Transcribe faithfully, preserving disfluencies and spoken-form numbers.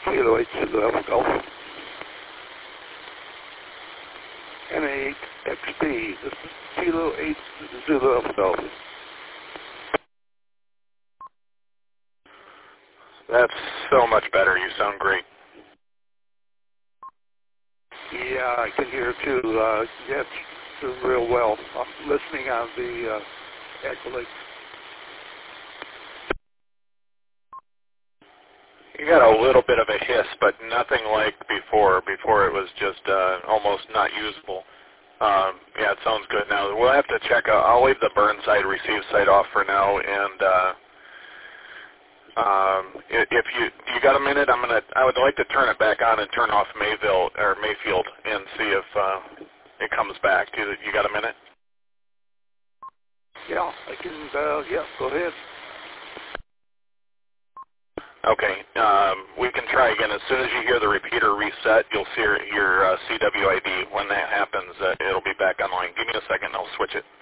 Kilo eight Zulu Alpha Golf. N eight X B, this is Kilo eight Zulu Alpha Golf. That's so much better. You sound great. Yeah, I can hear too. Uh, yeah, it's doing real well. I'm listening on the uh, Echo. You got a little bit of a hiss, but nothing like before. Before it was just uh, almost not usable. Um, yeah, it sounds good now. We'll have to check out. I'll leave the burn side, receive side off for now, and uh, um, if you you got a minute, I'm gonna. I would like to turn it back on and turn off Mayville or Mayfield and see if uh, it comes back. Do you, you got a minute? Yeah, I can. Uh, yeah, go ahead. Okay, um, we can try again. As soon as you hear the repeater reset, you'll see your, your uh, C W I D. When that happens, uh, it'll be back online. Give me a second, I'll switch it.